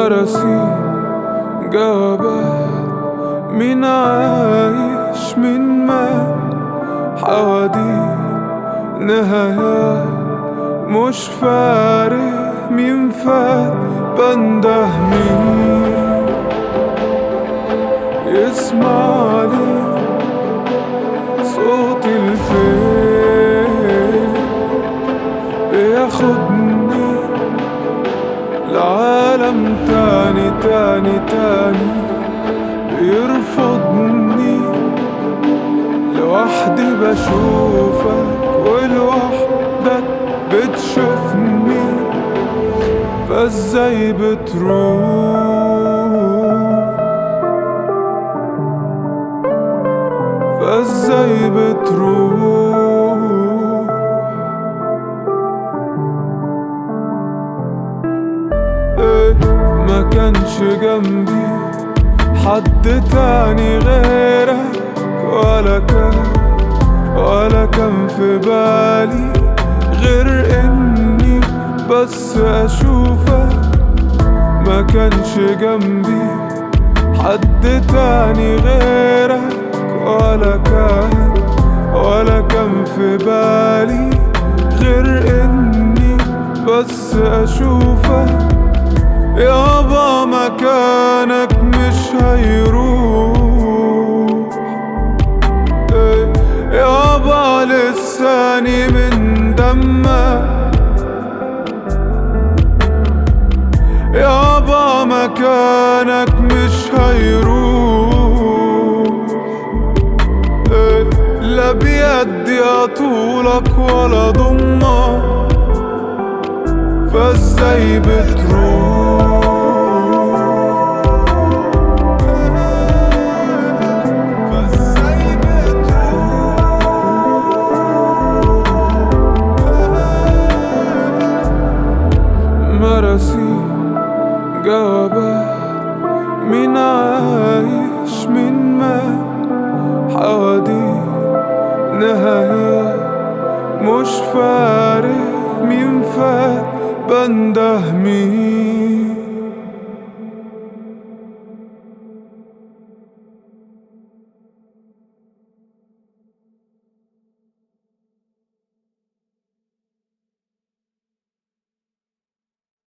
مراسيل جوابات، مين عايش مين مات، حواديت نهايات، مش فارق مين فات، بنده مين يسمعني صوتي الفين بياخدني لعالم تاني تاني تاني، بيرفضني لوحدي بشوفك ولوحدك بتشوفني، فازاي بتروح، فازاي بتروح. ما كانش جنبي حد تاني غيرك، ولا كان في بالي غير اني بس اشوفك. ما كانش جنبي حد تاني غيرك، ولا كان في بالي غير اني بس اشوفك. يابا مكانك مش هيروح، يابا لساني من دمك، يابا مكانك مش هيروح. لا بيدي اطولك ولا ضمك، فازاي بتروح، فازاي بتروح. مراسيل جوابات، مين عايش مين مات، حواديت نهايات، مش فارق مين فات، بنده مين